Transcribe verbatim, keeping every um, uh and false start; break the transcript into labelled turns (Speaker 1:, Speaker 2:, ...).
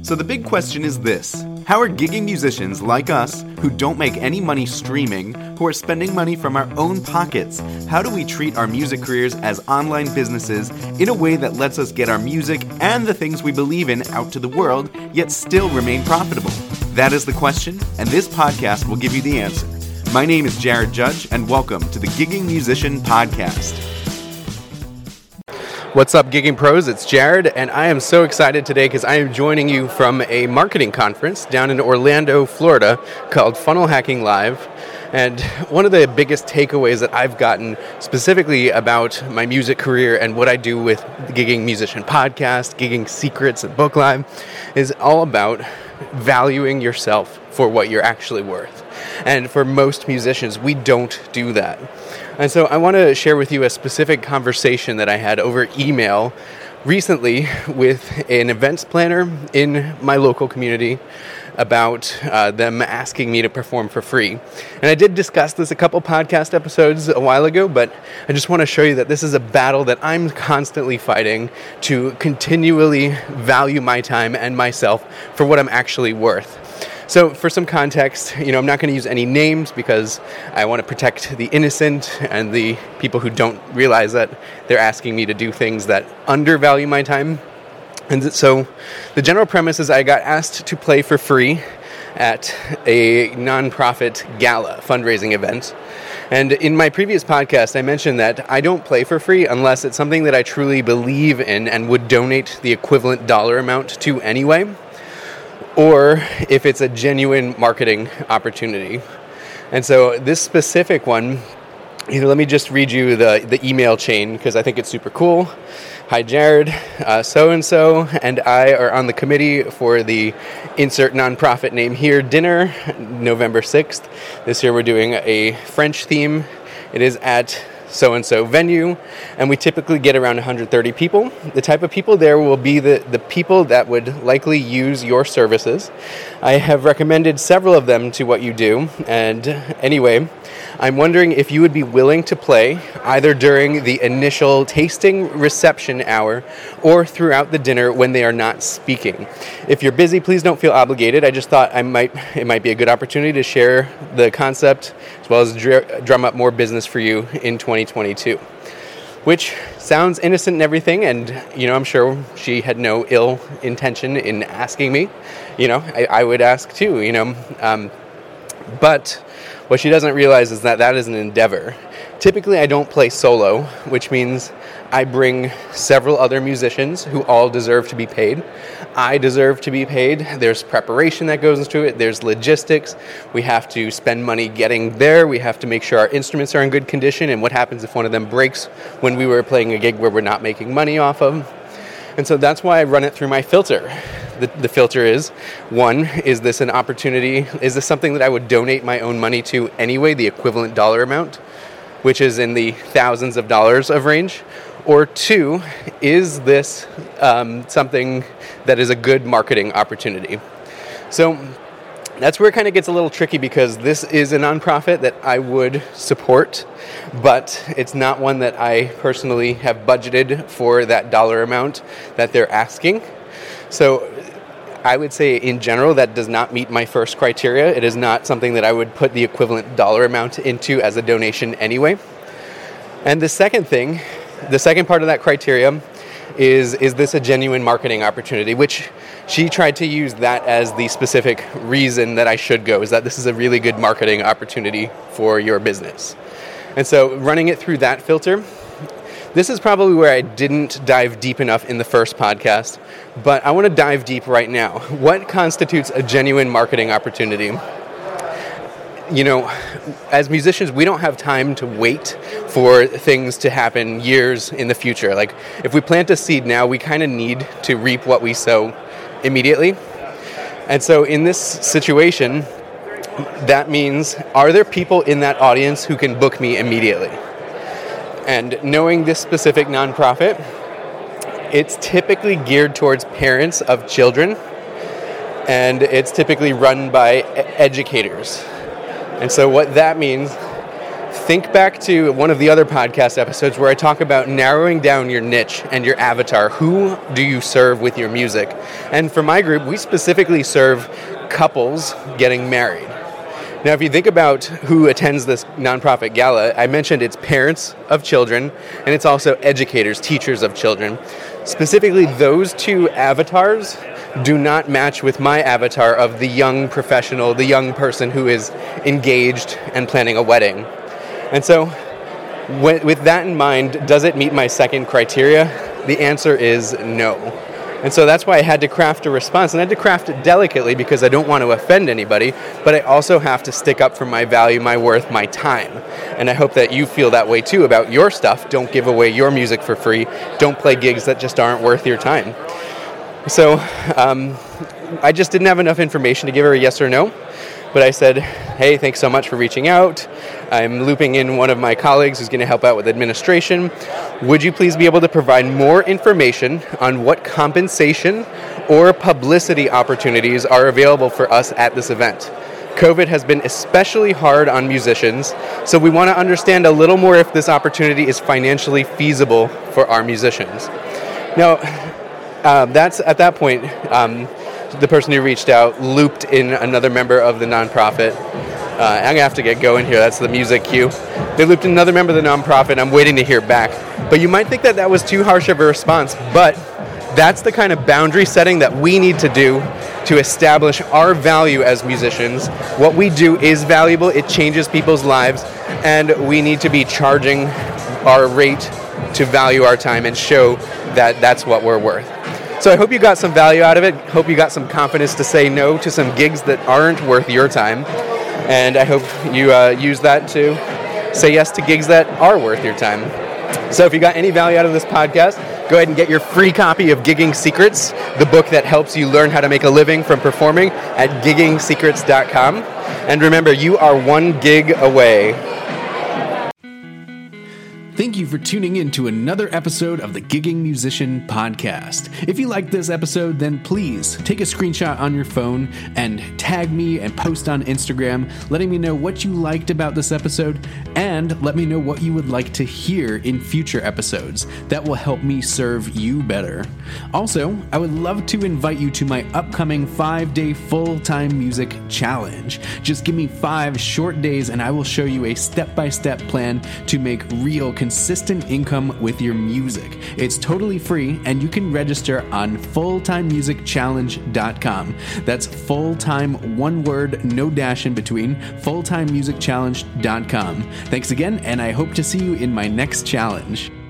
Speaker 1: So the big question is this: how are gigging musicians like us, who don't make any money streaming, who are spending money from our own pockets, how do we treat our music careers as online businesses in a way that lets us get our music and the things we believe in out to the world, yet still remain profitable? That is the question, and this podcast will give you the answer. My name is Jared Judge, and welcome to the Gigging Musician Podcast. What's up, Gigging Pros? It's Jared, and I am so excited today because I am joining you from a marketing conference down in Orlando, Florida, called Funnel Hacking Live. And one of the biggest takeaways that I've gotten specifically about my music career and what I do with the Gigging Musician Podcast, Gigging Secrets, and Book Live is all about valuing yourself for what you're actually worth. And for most musicians, we don't do that. And so I want to share with you a specific conversation that I had over email recently with an events planner in my local community about uh, them asking me to perform for free. And I did discuss this a couple podcast episodes a while ago, but I just want to show you that this is a battle that I'm constantly fighting to continually value my time and myself for what I'm actually worth. So for some context, you know, I'm not going to use any names because I want to protect the innocent and the people who don't realize that they're asking me to do things that undervalue my time. And so the general premise is I got asked to play for free at a nonprofit gala fundraising event. And in my previous podcast, I mentioned that I don't play for free unless it's something that I truly believe in and would donate the equivalent dollar amount to anyway, or if it's a genuine marketing opportunity. And so this specific one, you know, let me just read you the, the email chain because I think it's super cool. Hi, Jared. Uh, so-and-so and I are on the committee for the insert nonprofit name here dinner, November sixth. This year we're doing a French theme. It is at so-and-so venue, and we typically get around one hundred thirty people. The type of people there will be the, the people that would likely use your services. I have recommended several of them to what you do, and anyway, I'm wondering if you would be willing to play either during the initial tasting reception hour or throughout the dinner when they are not speaking. If you're busy, please don't feel obligated. I just thought I might it might be a good opportunity to share the concept as well as dr- drum up more business for you in twenty twenty-two. Which sounds innocent and everything, and, you know, I'm sure she had no ill intention in asking me. You know, I, I would ask too, you know. Um, but what she doesn't realize is that that is an endeavor. Typically, I don't play solo, which means I bring several other musicians who all deserve to be paid. I deserve to be paid. There's preparation that goes into it. There's logistics. We have to spend money getting there. We have to make sure our instruments are in good condition. And what happens if one of them breaks when we were playing a gig where we're not making money off of? And so that's why I run it through my filter. The, the filter is, one, is this an opportunity? Is this something that I would donate my own money to anyway, the equivalent dollar amount, which is in the thousands of dollars of range? Or two, is this um, something that is a good marketing opportunity? So that's where it kind of gets a little tricky because this is a nonprofit that I would support, but it's not one that I personally have budgeted for that dollar amount that they're asking. So I would say in general that does not meet my first criteria. It is not something that I would put the equivalent dollar amount into as a donation anyway. And the second thing, the second part of that criteria is, is this a genuine marketing opportunity, which she tried to use that as the specific reason that I should go, is that this is a really good marketing opportunity for your business. And so running it through that filter, this is probably where I didn't dive deep enough in the first podcast, but I want to dive deep right now. What constitutes a genuine marketing opportunity? You know, as musicians, we don't have time to wait for things to happen years in the future. Like, if we plant a seed now, we kind of need to reap what we sow immediately. And so in this situation, that means, are there people in that audience who can book me immediately? And knowing this specific nonprofit, it's typically geared towards parents of children, and it's typically run by educators. And so what that means, think back to one of the other podcast episodes where I talk about narrowing down your niche and your avatar. Who do you serve with your music? And for my group, we specifically serve couples getting married. Now, if you think about who attends this nonprofit gala, I mentioned it's parents of children, and it's also educators, teachers of children. Specifically, those two avatars do not match with my avatar of the young professional, the young person who is engaged and planning a wedding. And so, with that in mind, does it meet my second criteria? The answer is no. And so that's why I had to craft a response, and I had to craft it delicately because I don't want to offend anybody, but I also have to stick up for my value, my worth, my time. And I hope that you feel that way too about your stuff. Don't give away your music for free. Don't play gigs that just aren't worth your time. So um, I just didn't have enough information to give her a yes or no. But I said, hey, thanks so much for reaching out. I'm looping in one of my colleagues who's going to help out with administration. Would you please be able to provide more information on what compensation or publicity opportunities are available for us at this event? COVID has been especially hard on musicians, so we want to understand a little more if this opportunity is financially feasible for our musicians. Now, uh, that's at that point, um, the person who reached out looped in another member of the nonprofit. Uh, I'm going to have to get going here. That's the music cue. They looped in another member of the nonprofit. I'm waiting to hear back. But you might think that that was too harsh of a response, but that's the kind of boundary setting that we need to do to establish our value as musicians. What we do is valuable. It changes people's lives, and we need to be charging our rate to value our time and show that that's what we're worth. So I hope you got some value out of it. Hope you got some confidence to say no to some gigs that aren't worth your time. And I hope you uh, use that to say yes to gigs that are worth your time. So if you got any value out of this podcast, go ahead and get your free copy of Gigging Secrets, the book that helps you learn how to make a living from performing, at gigging secrets dot com. And remember, you are one gig away.
Speaker 2: Thank you for tuning in to another episode of the Gigging Musician Podcast. If you liked this episode, then please take a screenshot on your phone and tag me and post on Instagram, letting me know what you liked about this episode, and let me know what you would like to hear in future episodes. That will help me serve you better. Also, I would love to invite you to my upcoming five-day full-time music challenge. Just give me five short days and I will show you a step-by-step plan to make real consistent income with your music. It's totally free, and you can register on full time music challenge dot com. That's full-time, one word, no dash in between, full time music challenge dot com. Thanks again, and I hope to see you in my next challenge.